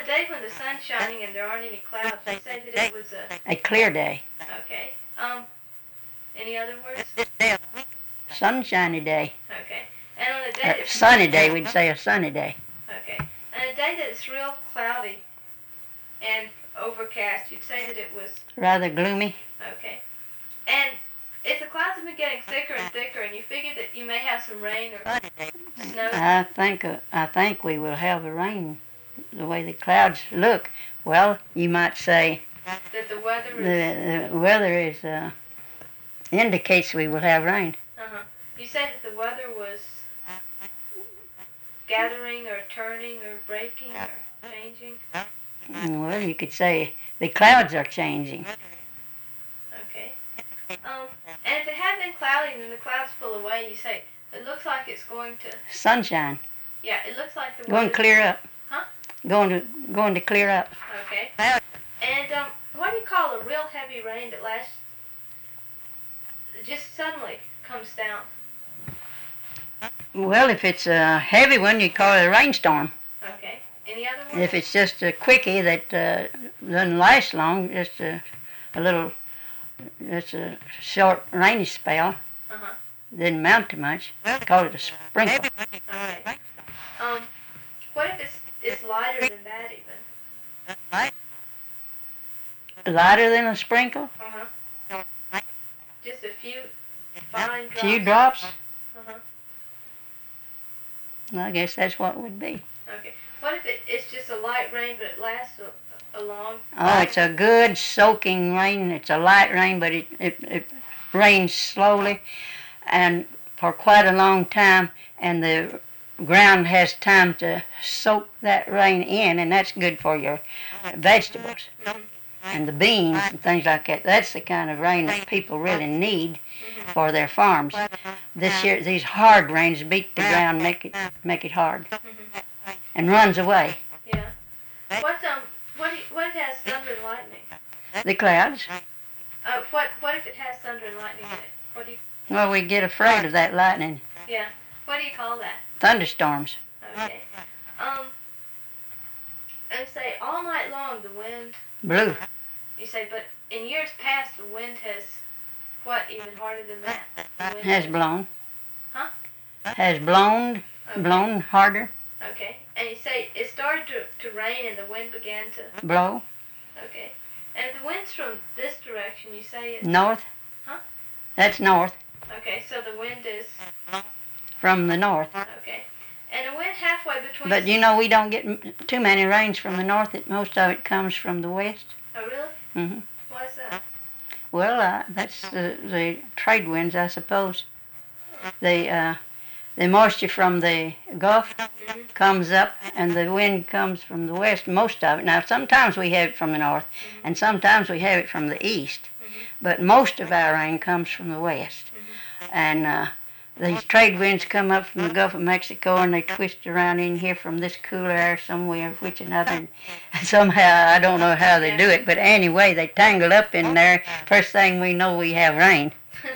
a day when the sun's shining and there aren't any clouds, you say that it was a clear day. Okay. Any other words? Sunshiny day. Okay. And on a day that's sunny day, we'd say a sunny day. Okay. On a day that's real cloudy and overcast, you'd say that it was rather gloomy. Okay. And if the clouds have been getting thicker and thicker, and you figure that you may have some rain or snow, I think we will have a rain. The way the clouds look, well, you might say that the weather indicates we will have rain. You said that the weather was gathering or turning or breaking or changing? Well, you could say the clouds are changing. Okay. And if it had been cloudy and then the clouds pull away, you say, it looks like it's going to... Sunshine. Yeah, it looks like the going to clear up. Huh? Going to clear up. Okay. And what do you call a real heavy rain that lasts, just suddenly comes down? Well, if it's a heavy one, you call it a rainstorm. Okay. Any other words? If it's just a quickie that doesn't last long, just a short rainy spell, didn't amount to much, call it a sprinkle. Okay. What if it's lighter than that even? Lighter than a sprinkle? Just a few fine drops? Few drops? Well, I guess that's what it would be. Okay. What if it's just a light rain, but it lasts a long Oh, it's a good soaking rain. It's a light rain, but it rains slowly and for quite a long time, and the ground has time to soak that rain in, and that's good for your vegetables and the beans and things like that. That's the kind of rain that people really need for their farms. This year, these hard rains beat the ground, make it hard, and runs away. Yeah. What has thunder and lightning? The clouds. What if it has thunder and lightning in it? What do you? Well, we get afraid of that lightning. Yeah. What do you call that? Thunderstorms. Okay. And say all night long the wind blew. You say, but in years past the wind has what even harder than that? Has blown. Huh? Has blown. Okay. Blown harder. Okay. And you say it started to rain and the wind began to blow. Okay. And if the wind's from this direction, you say it's north. Huh? That's north. Okay, so the wind is from the north. Okay. And the wind halfway between. But you know we don't get too many rains from the north. Most of it comes from the west. Oh, really? Mm-hmm. Why is that? Well, that's the trade winds, I suppose. The moisture from the Gulf comes up, and the wind comes from the west, most of it. Now, sometimes we have it from the north, and sometimes we have it from the east, but most of our rain comes from the west. And these trade winds come up from the Gulf of Mexico, and they twist around in here from this cooler air somewhere, which another, and somehow, I don't know how they do it, but anyway, they tangle up in there. First thing we know, we have rain.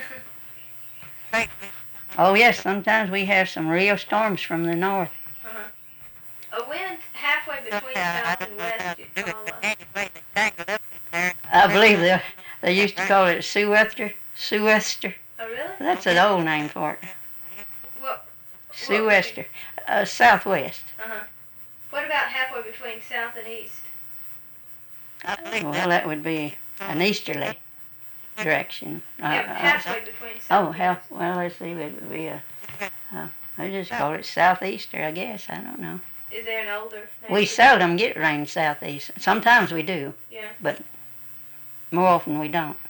Oh, yes, sometimes we have some real storms from the north. A wind halfway between south and west, you call it? I believe they used to call it sou'wester. Sou'wester. Oh, really? That's an old name for it. Sou'wester. Southwest. What about halfway between south and east? Well, that would be an easterly direction. Halfway between south and east. Well, let's see, it would be they just call it southeaster, I guess. I don't know. Is there an older name? We seldom get rain southeast. Sometimes we do. Yeah. But more often we don't.